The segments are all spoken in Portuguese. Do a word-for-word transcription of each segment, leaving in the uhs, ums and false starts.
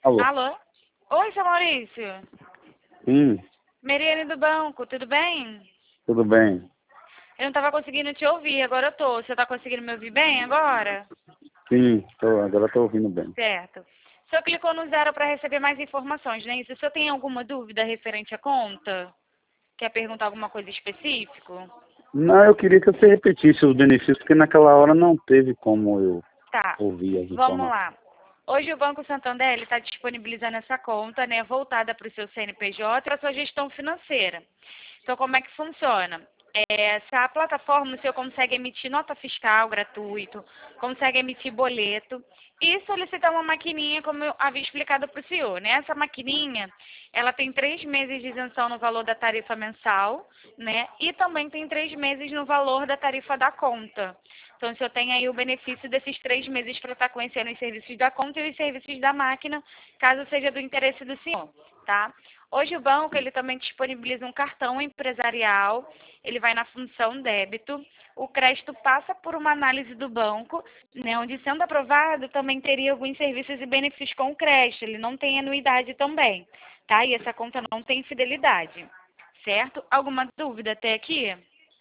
Alô? Alô? Oi, seu Maurício. Sim, Meriane do banco, tudo bem? tudo bem. Eu não estava conseguindo te ouvir, agora eu tô. Você está conseguindo me ouvir bem agora? Sim, tô, agora estou ouvindo bem. Certo. O senhor clicou no zero para receber mais informações, não é isso? O senhor tem alguma dúvida referente à conta? Quer perguntar alguma coisa específica? Não, eu queria que você repetisse os benefícios, porque naquela hora não teve como eu Tá, ouvir as vamos informações. lá. Hoje o Banco Santander está disponibilizando essa conta, né, voltada para o seu C N P J e para a sua gestão financeira. Então, como é que funciona? É, essa plataforma o senhor consegue emitir nota fiscal gratuito, consegue emitir boleto e solicitar uma maquininha, como eu havia explicado para o senhor, né? Essa maquininha, ela tem três meses de isenção no valor da tarifa mensal, né? E também tem três meses no valor da tarifa da conta. Então, o senhor tem aí o benefício desses três meses para estar conhecendo os serviços da conta e os serviços da máquina, caso seja do interesse do senhor, tá? Hoje o banco, ele também disponibiliza um cartão empresarial, ele vai na função débito, o crédito passa por uma análise do banco, né, onde sendo aprovado também teria alguns serviços e benefícios com o crédito, ele não tem anuidade também, tá? E essa conta não tem fidelidade, certo? Alguma dúvida até aqui?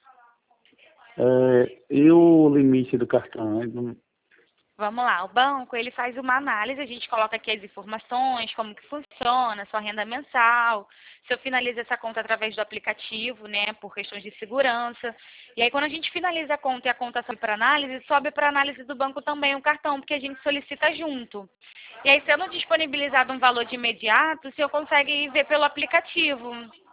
É, e o limite do cartão? Ele não- Vamos lá, o banco ele faz uma análise, a gente coloca aqui as informações, como que funciona, sua renda mensal, se eu finalizo essa conta através do aplicativo, né, por questões de segurança. E aí quando a gente finaliza a conta e a conta sobe para análise, sobe para análise do banco também o cartão, porque a gente solicita junto. E aí sendo disponibilizado um valor de imediato, o senhor consegue ver pelo aplicativo,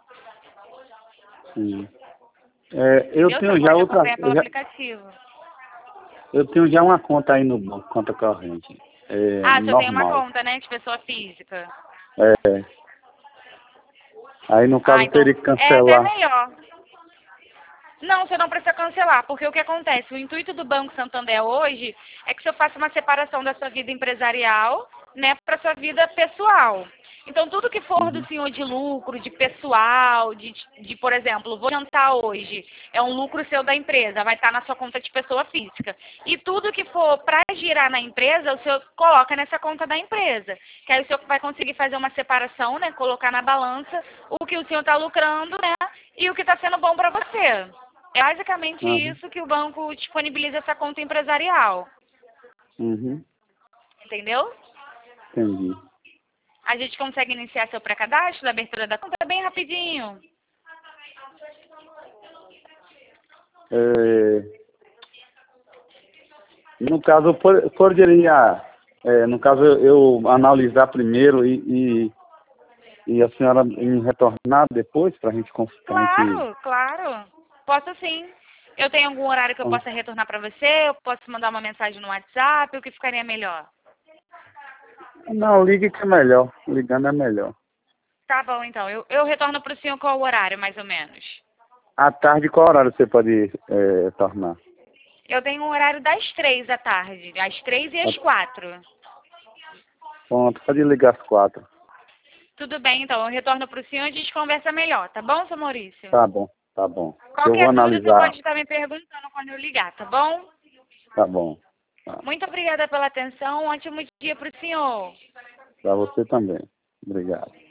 Sim. É, eu entendeu? O senhor tenho já pode outra, acompanhar eu, pelo já, aplicativo. eu tenho já uma conta aí no banco, conta corrente. É, Ah, o senhor tem uma normal. conta, né, de pessoa física. É, aí no Ah, caso então teria que é até cancelar. melhor. Não, você não precisa cancelar, porque o que acontece? O intuito do Banco Santander hoje é que você faça uma separação da sua vida empresarial, né, para sua vida pessoal. Então, tudo que for do Uhum. senhor de lucro, de pessoal, de, de, por exemplo, vou jantar hoje, é um lucro seu da empresa, vai estar na sua conta de pessoa física. E tudo que for para girar na empresa, o senhor coloca nessa conta da empresa. Que aí o senhor vai conseguir fazer uma separação, né, colocar na balança o que o senhor está lucrando, né, e o que está sendo bom para você. É basicamente Uhum. isso que o banco disponibiliza essa conta empresarial, Uhum. entendeu? Entendi. A gente consegue iniciar seu pré-cadastro, da abertura da conta bem rapidinho. É, no caso, eu po- poderia, é, no caso, eu, eu analisar primeiro e, e, e a senhora me retornar depois para a gente, cons- pra gente. Claro, claro. Posso sim. Eu tenho algum horário que eu possa retornar para você? Eu posso mandar uma mensagem no WhatsApp? O que ficaria melhor? Não, ligue que é melhor. Ligando é melhor. Tá bom, então. Eu, eu retorno para o senhor qual o horário, mais ou menos? À tarde, qual horário você pode é, tornar? Eu tenho um horário das três da tarde, às três e às quatro. Pronto, pode ligar às quatro. Tudo bem, então. Eu retorno para o senhor e a gente conversa melhor, tá bom, seu Maurício? Tá bom, tá bom. Eu vou Qualquer dúvida, você analisar. pode estar me perguntando quando eu ligar, tá bom? Tá bom. Tá. Muito obrigada pela atenção. Um ótimo dia para o senhor. Para você também. Obrigado.